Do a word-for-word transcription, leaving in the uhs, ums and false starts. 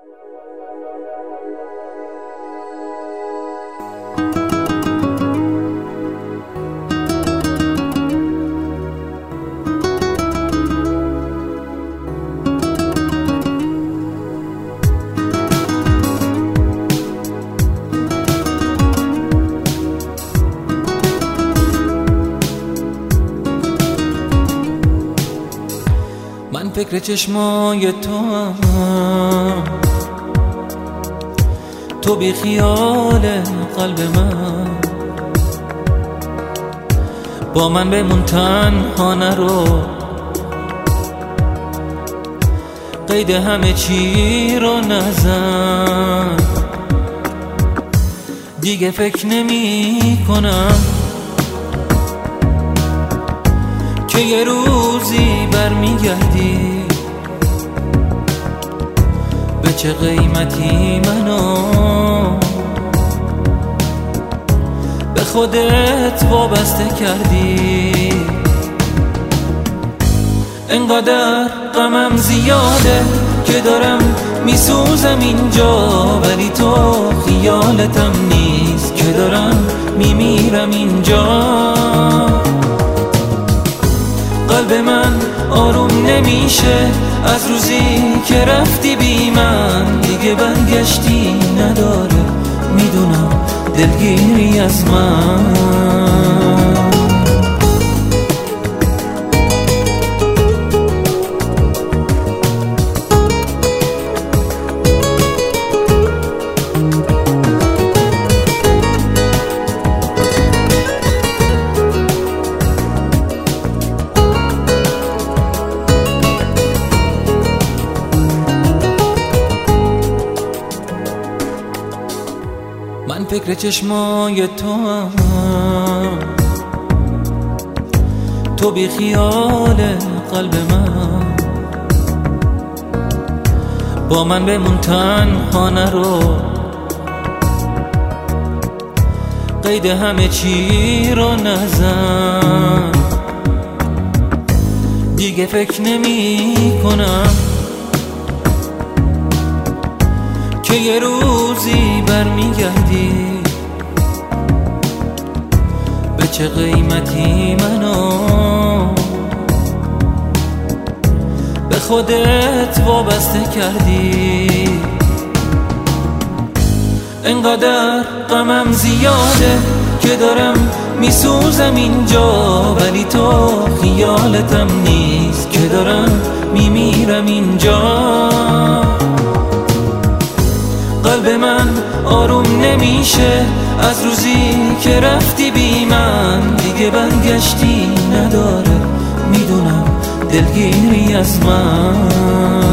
من فکر چشمای تو هم، تو بی خیال قلب من، با من بمون تنها نرو، قید همه چی رو نزن. دیگه فکر نمی کنم که یه روزی برمیگردی، به چه قیمتی منو به خودت وابسته کردی. انقدر غمم زیاده که دارم میسوزم اینجا، ولی تو خیالتم نیست که دارم میمیرم اینجا. قلب من آروم نمیشه از روزی که رفتی بی من، دیگه برگشتی نداره، میدونم دلگیری از من. من فکر چشمای تو هم، تو بی خیال قلب من، با من بمون تنها نرو، قید همه چی رو نزن. دیگه فکر نمی کنم که یه روزی برمیگردی، به چه قیمتی منو به خودت وابسته کردی. انقدر غمم زیاده که دارم میسوزم اینجا، ولی تو خیالتم نیست که دارم میمیرم اینجا. قلب من آروم نمیشه از روزی که رفتی بی من، دیگه برگشتی نداره، میدونم دلگیری از من.